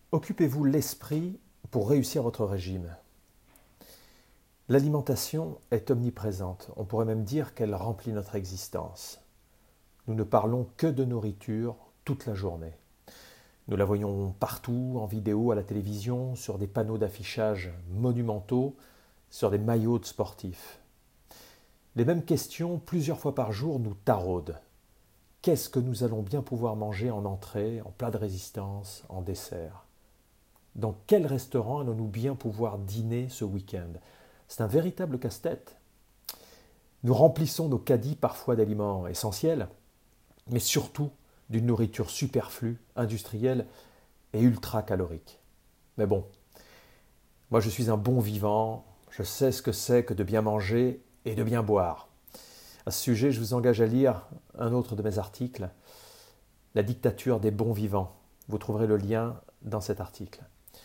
Occupez-vous l'esprit pour réussir votre régime. L'alimentation est omniprésente, on pourrait même dire qu'elle remplit notre existence. Nous ne parlons que de nourriture toute la journée. Nous la voyons partout, en vidéo, à la télévision, sur des panneaux d'affichage monumentaux, sur des maillots de sportifs. Les mêmes questions, plusieurs fois par jour, nous taraudent. Qu'est-ce que nous allons bien pouvoir manger en entrée, en plat de résistance, en dessert ? Dans quel restaurant allons-nous bien pouvoir dîner ce week-end ? C'est un véritable casse-tête. Nous remplissons nos caddies parfois d'aliments essentiels, mais surtout d'une nourriture superflue, industrielle et ultra calorique. Mais bon, moi je suis un bon vivant, je sais ce que c'est que de bien manger et de bien boire. À ce sujet, je vous engage à lire un autre de mes articles, La dictature des bons vivants. Vous trouverez le lien dans cet article.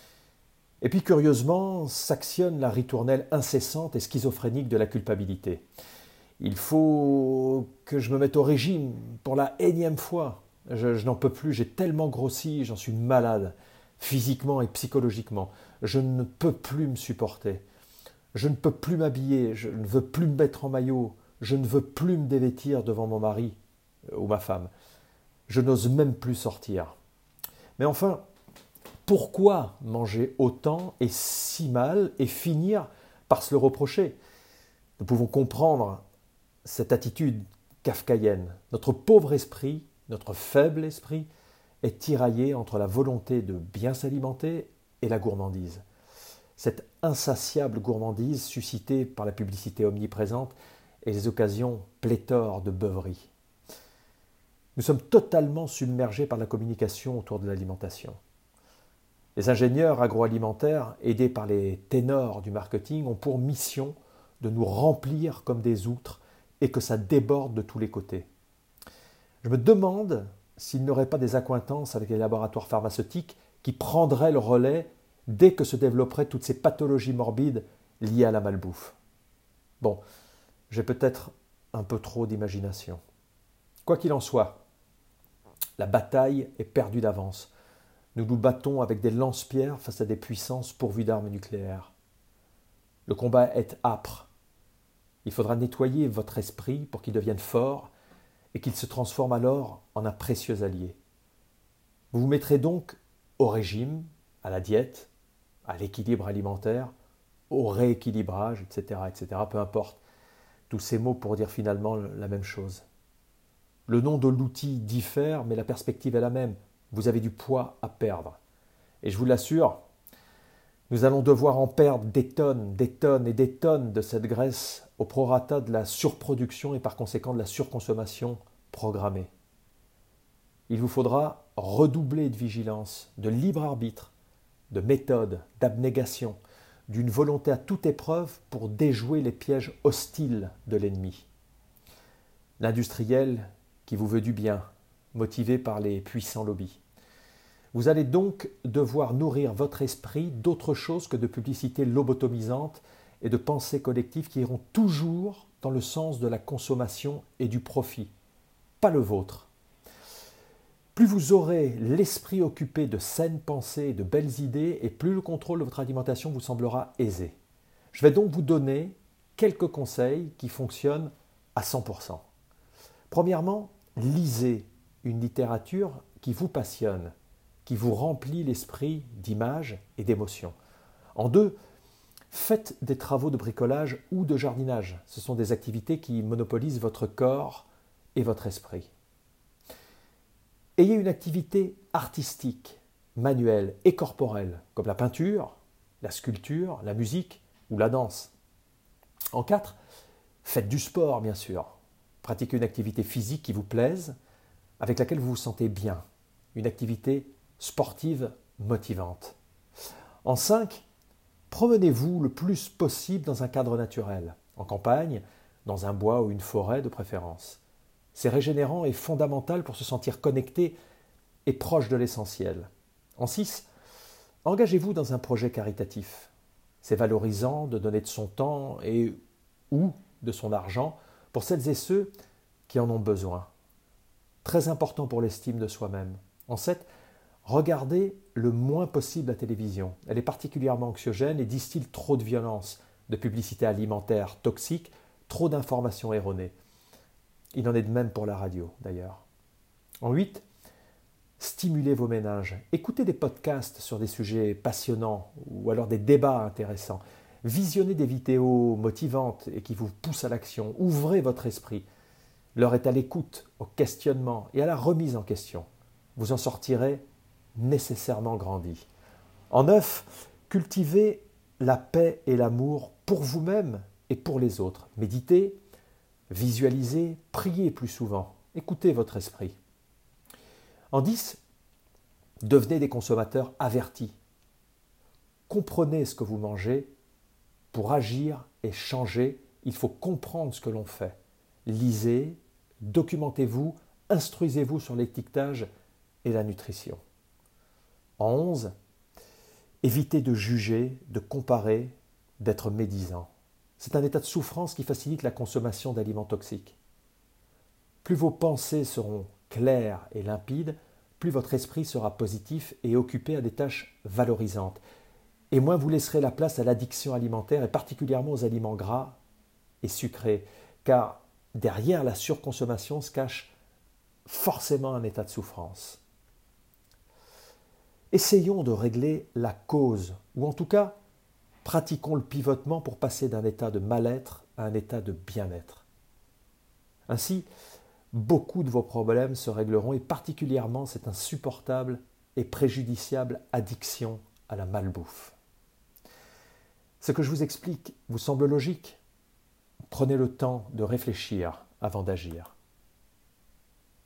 Et puis curieusement, s'actionne la ritournelle incessante et schizophrénique de la culpabilité. Il faut que je me mette au régime pour la énième fois. Je n'en peux plus, j'ai tellement grossi, j'en suis malade, physiquement et psychologiquement. Je ne peux plus me supporter. Je ne peux plus m'habiller, je ne veux plus me mettre en maillot, je ne veux plus me dévêtir devant mon mari ou ma femme. Je n'ose même plus sortir. Mais enfin, pourquoi manger autant et si mal et finir par se le reprocher ? Nous pouvons comprendre cette attitude kafkaïenne. Notre pauvre esprit, notre faible esprit, est tiraillé entre la volonté de bien s'alimenter et la gourmandise. Cette insatiable gourmandise suscitée par la publicité omniprésente et les occasions pléthores de beuveries. Nous sommes totalement submergés par la communication autour de l'alimentation. Les ingénieurs agroalimentaires, aidés par les ténors du marketing, ont pour mission de nous remplir comme des outres et que ça déborde de tous les côtés. Je me demande s'il n'y aurait pas des accointances avec les laboratoires pharmaceutiques qui prendraient le relais dès que se développeraient toutes ces pathologies morbides liées à la malbouffe. Bon, j'ai peut-être un peu trop d'imagination. Quoi qu'il en soit, la bataille est perdue d'avance. Nous nous battons avec des lance-pierres face à des puissances pourvues d'armes nucléaires. Le combat est âpre. Il faudra nettoyer votre esprit pour qu'il devienne fort et qu'il se transforme alors en un précieux allié. Vous vous mettrez donc au régime, à la diète, à l'équilibre alimentaire, au rééquilibrage, etc., peu importe. Tous ces mots pour dire finalement la même chose. Le nom de l'outil diffère, mais la perspective est la même. Vous avez du poids à perdre. Et je vous l'assure, nous allons devoir en perdre des tonnes et des tonnes de cette graisse au prorata de la surproduction et par conséquent de la surconsommation programmée. Il vous faudra redoubler de vigilance, de libre arbitre, de méthode, d'abnégation, d'une volonté à toute épreuve pour déjouer les pièges hostiles de l'ennemi. L'industriel qui vous veut du bien, motivé par les puissants lobbies. Vous allez donc devoir nourrir votre esprit d'autre chose que de publicités lobotomisantes et de pensées collectives qui iront toujours dans le sens de la consommation et du profit, pas le vôtre. Plus vous aurez l'esprit occupé de saines pensées et de belles idées, et plus le contrôle de votre alimentation vous semblera aisé. Je vais donc vous donner quelques conseils qui fonctionnent à 100%. Premièrement, lisez une littérature qui vous passionne, qui vous remplit l'esprit d'images et d'émotions. En deux, faites des travaux de bricolage ou de jardinage. Ce sont des activités qui monopolisent votre corps et votre esprit. Ayez une activité artistique, manuelle et corporelle, comme la peinture, la sculpture, la musique ou la danse. En quatre, faites du sport, bien sûr. Pratiquez une activité physique qui vous plaise, avec laquelle vous vous sentez bien. Une activité sportive motivante. En 5, promenez-vous le plus possible dans un cadre naturel, en campagne, dans un bois ou une forêt de préférence. C'est régénérant et fondamental pour se sentir connecté et proche de l'essentiel. En 6, engagez-vous dans un projet caritatif. C'est valorisant de donner de son temps et ou de son argent pour celles et ceux qui en ont besoin. Très important pour l'estime de soi-même. En 7, Regardez le moins possible la télévision. Elle est particulièrement anxiogène et distille trop de violence, de publicité alimentaire toxique, trop d'informations erronées. Il en est de même pour la radio, d'ailleurs. En 8, stimulez vos méninges. Écoutez des podcasts sur des sujets passionnants ou alors des débats intéressants. Visionnez des vidéos motivantes et qui vous poussent à l'action. Ouvrez votre esprit. L'heure est à l'écoute, au questionnement et à la remise en question. Vous en sortirez nécessairement grandi. En 9, cultivez la paix et l'amour pour vous-même et pour les autres. Méditez, visualisez, priez plus souvent. Écoutez votre esprit. En 10, devenez des consommateurs avertis. Comprenez ce que vous mangez. Pour agir et changer, il faut comprendre ce que l'on fait. Lisez, documentez-vous, instruisez-vous sur l'étiquetage et la nutrition. En 11, évitez de juger, de comparer, d'être médisant. C'est un état de souffrance qui facilite la consommation d'aliments toxiques. Plus vos pensées seront claires et limpides, plus votre esprit sera positif et occupé à des tâches valorisantes. Et moins vous laisserez la place à l'addiction alimentaire et particulièrement aux aliments gras et sucrés, car derrière la surconsommation se cache forcément un état de souffrance. Essayons de régler la cause, ou en tout cas, pratiquons le pivotement pour passer d'un état de mal-être à un état de bien-être. Ainsi, beaucoup de vos problèmes se régleront et particulièrement cette insupportable et préjudiciable addiction à la malbouffe. Ce que je vous explique vous semble logique ? Prenez le temps de réfléchir avant d'agir.